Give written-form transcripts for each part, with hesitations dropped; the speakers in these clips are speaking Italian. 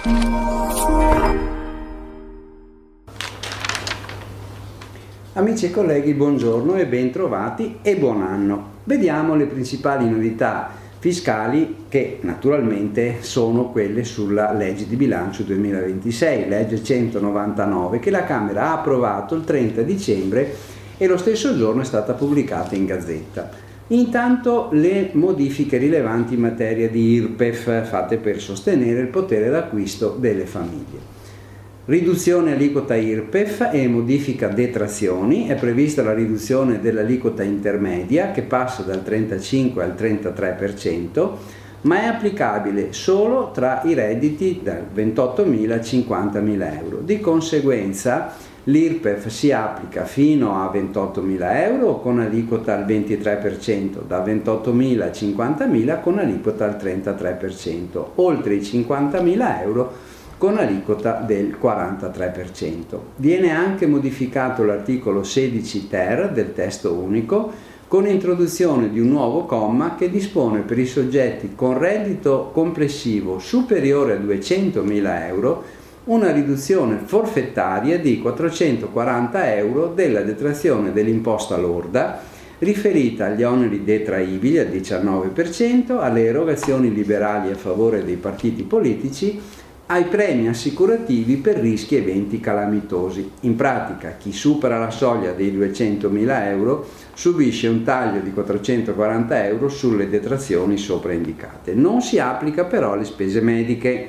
Amici e colleghi, buongiorno e ben trovati e buon anno. Vediamo le principali novità fiscali che naturalmente sono quelle sulla legge di bilancio 2026, legge 199, che la Camera ha approvato il 30 dicembre e lo stesso giorno è stata pubblicata in Gazzetta. Intanto le modifiche rilevanti in materia di IRPEF fatte per sostenere il potere d'acquisto delle famiglie. Riduzione aliquota IRPEF e modifica detrazioni. È prevista la riduzione dell'aliquota intermedia che passa dal 35 al 33%, ma è applicabile solo tra i redditi da 28.000 a 50.000 euro. Di conseguenza l'IRPEF si applica fino a 28.000 euro con aliquota al 23%, da 28.000 a 50.000 con aliquota al 33%, oltre i 50.000 euro con aliquota del 43%. Viene anche modificato l'articolo 16 ter del testo unico con l'introduzione di un nuovo comma che dispone per i soggetti con reddito complessivo superiore a 200.000 euro una riduzione forfettaria di 440 euro della detrazione dell'imposta lorda riferita agli oneri detraibili al 19%, alle erogazioni liberali a favore dei partiti politici, ai premi assicurativi per rischi e eventi calamitosi. In pratica, chi supera la soglia dei 200.000 euro subisce un taglio di 440 euro sulle detrazioni sopra indicate. Non si applica però alle spese mediche.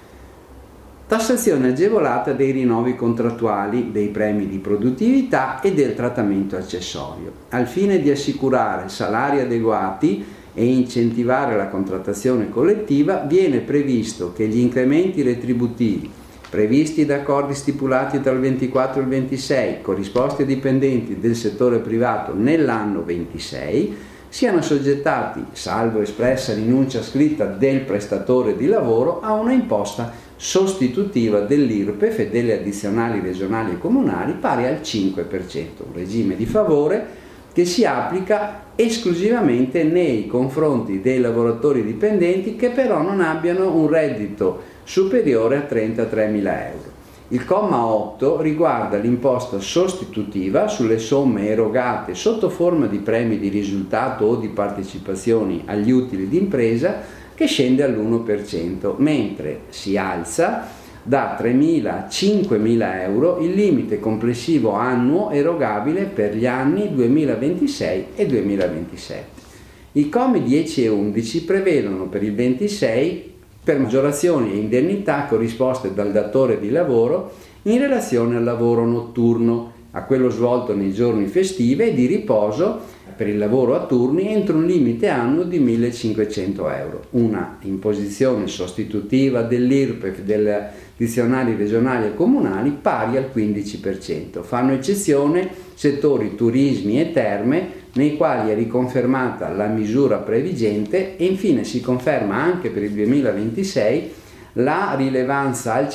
Tassazione agevolata dei rinnovi contrattuali, dei premi di produttività e del trattamento accessorio. Al fine di assicurare salari adeguati e incentivare la contrattazione collettiva, viene previsto che gli incrementi retributivi previsti da accordi stipulati tra il 24 e il 26 corrisposti ai dipendenti del settore privato nell'anno 26 siano assoggettati, salvo espressa rinuncia scritta del prestatore di lavoro, a una imposta sostitutiva dell'IRPEF e delle addizionali regionali e comunali pari al 5%, un regime di favore che si applica esclusivamente nei confronti dei lavoratori dipendenti che però non abbiano un reddito superiore a 33.000 euro. Il comma 8 riguarda l'imposta sostitutiva sulle somme erogate sotto forma di premi di risultato o di partecipazioni agli utili d'impresa che scende all'1%, mentre si alza da 3.000 a 5.000 euro il limite complessivo annuo erogabile per gli anni 2026 e 2027. I commi 10 e 11 prevedono per il 26 per maggiorazioni e indennità corrisposte dal datore di lavoro in relazione al lavoro notturno, a quello svolto nei giorni festivi e di riposo per il lavoro a turni entro un limite annuo di 1.500 euro. Una imposizione sostitutiva dell'IRPEF delle addizionali regionali e comunali pari al 15%. Fanno eccezione settori turismi e terme nei quali è riconfermata la misura previgente e infine si conferma anche per il 2026 la rilevanza al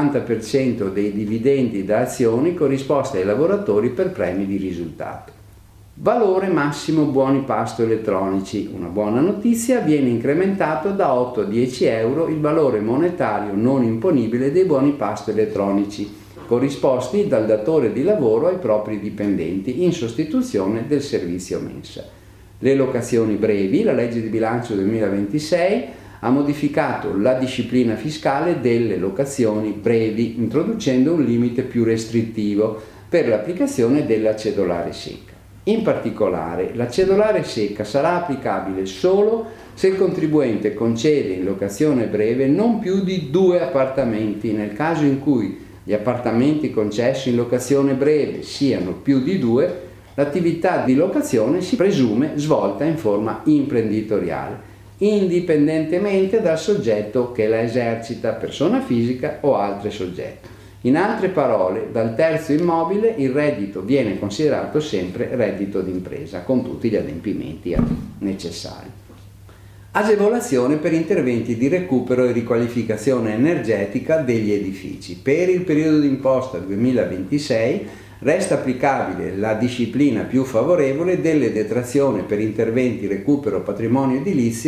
50% dei dividendi da azioni corrisposti ai lavoratori per premi di risultato. Valore massimo buoni pasto elettronici. Una buona notizia: viene incrementato da 8 a 10 euro il valore monetario non imponibile dei buoni pasto elettronici corrisposti dal datore di lavoro ai propri dipendenti in sostituzione del servizio mensa. Le locazioni brevi. La legge di bilancio 2026 ha modificato la disciplina fiscale delle locazioni brevi introducendo un limite più restrittivo per l'applicazione della cedolare secca. In particolare, la cedolare secca sarà applicabile solo se il contribuente concede in locazione breve non più di 2 appartamenti. Nel caso in cui gli appartamenti concessi in locazione breve siano più di 2, l'attività di locazione si presume svolta in forma imprenditoriale, indipendentemente dal soggetto che la esercita, persona fisica o altri soggetti. In altre parole, dal terzo immobile il reddito viene considerato sempre reddito d'impresa, con tutti gli adempimenti necessari. Agevolazione per interventi di recupero e riqualificazione energetica degli edifici. Per il periodo d'imposta 2026 resta applicabile la disciplina più favorevole delle detrazioni per interventi recupero patrimonio edilizio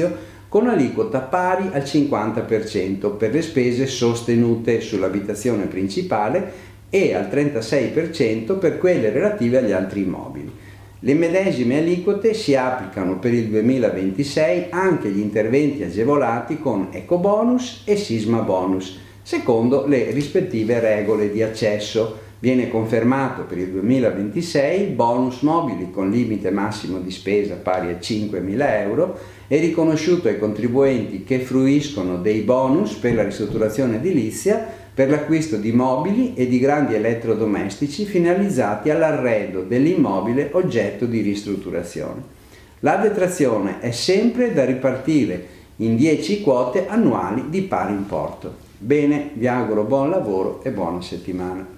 con aliquota pari al 50% per le spese sostenute sull'abitazione principale e al 36% per quelle relative agli altri immobili. Le medesime aliquote si applicano per il 2026 anche agli interventi agevolati con ecobonus e sisma bonus, secondo le rispettive regole di accesso. Viene confermato per il 2026 il bonus mobili con limite massimo di spesa pari a 5.000 euro e riconosciuto ai contribuenti che fruiscono dei bonus per la ristrutturazione edilizia per l'acquisto di mobili e di grandi elettrodomestici finalizzati all'arredo dell'immobile oggetto di ristrutturazione. La detrazione è sempre da ripartire in 10 quote annuali di pari importo. Bene, vi auguro buon lavoro e buona settimana.